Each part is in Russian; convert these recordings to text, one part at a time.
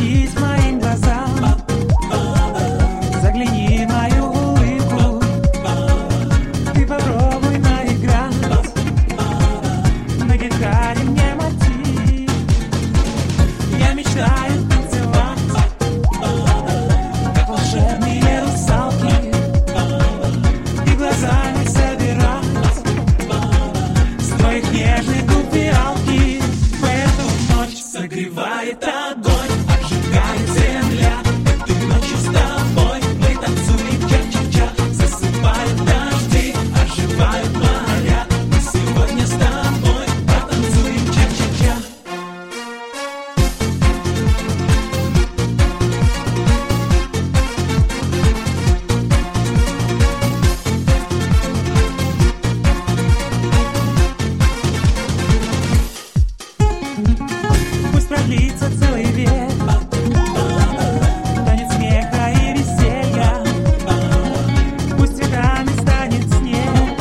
Обратись к моим глазам, загляни в мою улыбку. Ты попробуй наиграть на гитаре мне мотив. Я мечтаю танцевать, как волшебные русалки, и глазами собирать с твоих нежных губ фиалки. В эту ночь согревает огонь, обжигает земля. Этой ночью с тобой мы танцуем ча-ча-ча. Засыпают дожди, оживают моря. Мы сегодня с тобой потанцуем ча-ча-ча. Пусть продлится целый век танец смеха и веселья. Пусть цветами станет снег,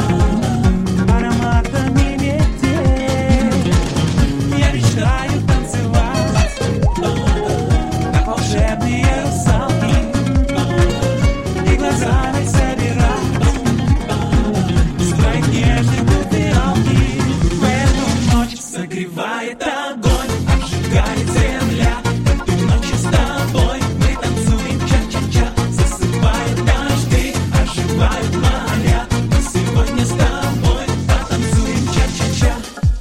ароматами метель. Я мечтаю танцевать, как волшебные русалки, и глазами собирать с твоих нежных губ фиалки. В эту ночь согревает огонь, обжигает земля. Этой ночью с тобой мы танцуем ча-ча-ча. Засыпают дожди, оживают моря. Мы сегодня с тобой потанцуем ча-ча-ча.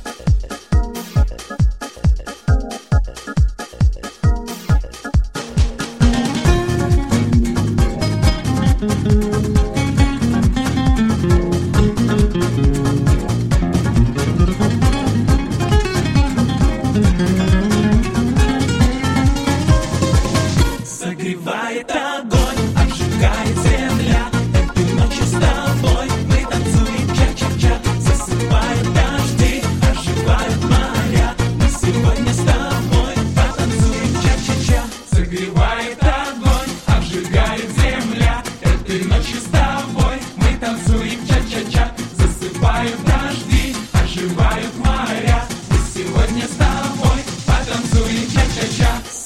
Согревает огонь, обжигает земля. Этой ночью с тобой мы танцуем ча-ча-ча. Засыпают дожди, оживают моря. Мы сегодня с тобой потанцуем ча-ча-ча. Согревает огонь, обжигает земля. Этой ночью с тобой мы танцуем ча-ча-ча. Засыпают дожди, оживают моря. Мы сегодня с тобой потанцуем ча-ча-ча.